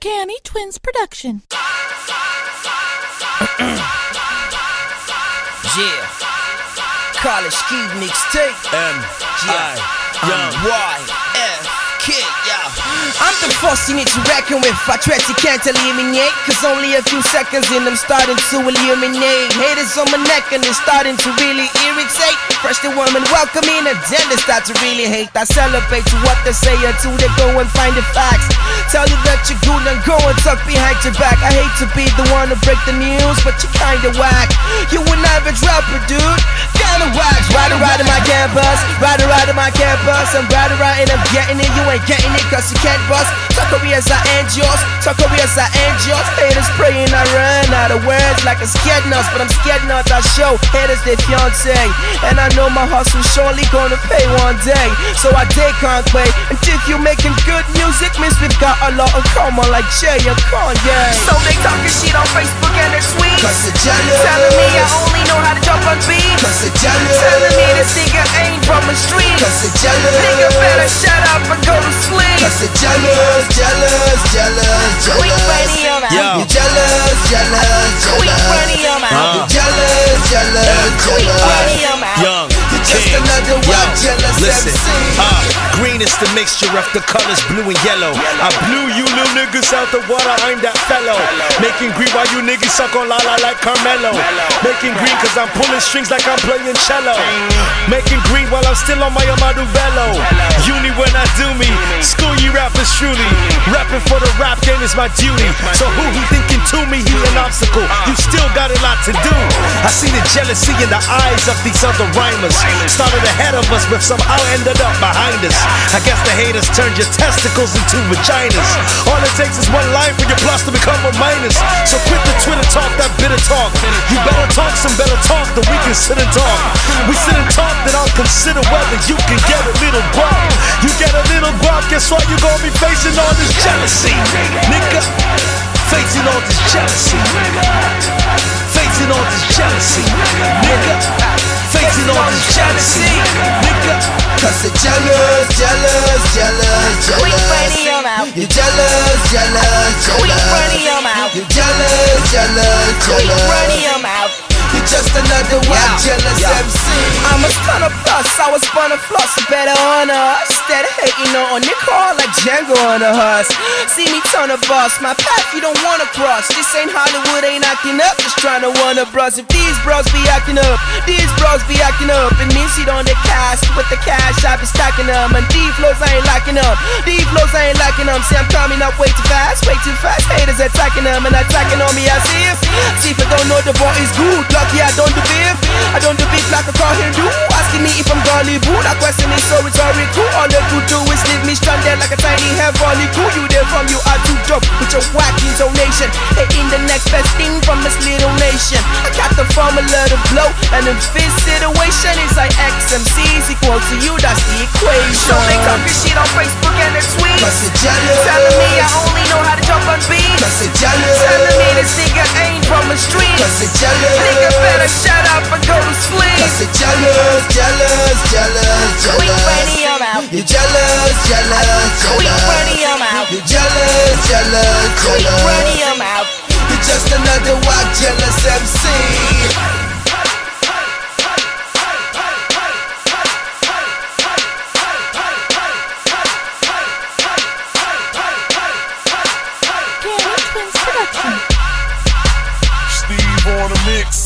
Canny Twins production. Yeah. College Ski mixtape. M-I-Y-F-K, yeah. I'm the force you need to reckon with. I threat you can't eliminate, cause only a few seconds in I'm starting to illuminate. Haters on my neck and they're starting to really irritate. First the woman welcome in and then they start to really hate. I celebrate to what they say until they go and find the facts. Tell you that you're good and go and talk behind your back. I hate to be the one to break the news, but you kinda whack. You an average rapper, dude. Kinda whack. Rider in my campus, rider in my campus. I'm rider and I'm getting it. You ain't getting it cause you can't bust. Talk careers I end yours, talk careers I end yours. Haters praying I run out of words like a scared nuts, but I'm scared not I show haters their fiance. And I know my hustle surely gonna pay one day, so I can't wait. And if you making good music, means we've got a lot in common like Jay and Kanye. So they talking shit on Facebook and they're sweet, cause they're jealous. telling me I only know how to jump on beat, Cause they're jealous. telling me this nigga ain't from the street. Cause they're jealous. Nigga better shut up and go to sleep. Cause they're jealous, jealous, jealous, Quick jealous. radio man, You're jealous, jealous, quick jealous. radio man, You're jealous, jealous, quick jealous. radio man. Young You're just King. another wild jealous Listen, MC. green is the mixture of the colors blue and yellow. I blew you little niggas out the water, I'm that fellow. Making green while you niggas suck on la like Carmelo. Making green cause I'm pulling strings like I'm playing cello. Making green while I'm still on my Amadu Bello. Uni when I do me, school you rappers truly. Rapping for the rap game is my duty. So who thinking to me he an obstacle? You still got a lot to do. I see the jealousy in the eyes of these other rhymers. Started ahead of us but somehow ended up behind us. I guess the haters turned your testicles into vaginas. All it takes is one line for your plus to become a minus. So quit the Twitter talk, that bitter talk. You better talk some better talk than we can sit and talk. We sit and talk, then I'll consider whether you can get a little guap. You get a little guap, guess what? You gon' be facing all this jealousy, nigga. Facing all this jealousy. Facing all this jealousy, nigga. Facing all this jealousy, nigga. Cause they're jealous, jealous, jealous, Quick jealous. radio man, You're jealous, jealous, quick jealous. radio man, You're jealous, jealous, quick jealous. radio man. You're just another wild jealous MC. I'm a ton of plus, I was born to floss, better on us. Instead of hating on your car like Django on a husk. See me turn a boss, my path you don't wanna cross. This ain't Hollywood, ain't acting up, just trying to wanna bros. If these bros be acting up, these bros be acting up. And me sit on the cash, with the cash I be stacking them. And these flows I ain't locking up, these flows I ain't locking them. See I'm coming up way too fast, haters attacking them. And attacking on me as if I don't know the boy is good. Lucky I don't do beef like a car Hindu. Asking me if I'm golly boo, that question is so rhetorical. All they could do is leave me stranded like a tiny heavenly cool. You there from you are too dope with your whack intonation. Hating the next best thing from this little nation. I got the formula to blow, and in this situation it's like XMC's equal to you, that's the equation. So they talking shit on Facebook and they're sweet, Cause they're jealous. telling me I only know how to jump on beat, Cause they're jealous. telling me this nigga ain't from the street. Cause they're jealous. Nigga better shut up and go to sleep. Cause they're jealous, jealous, jealous, Quick jealous. radio man, You're jealous, jealous, quick jealous. radio man, You're jealous, jealous, quick jealous. radio man. You're just another wild jealous MC. Canny Twins production. Steve on the mix.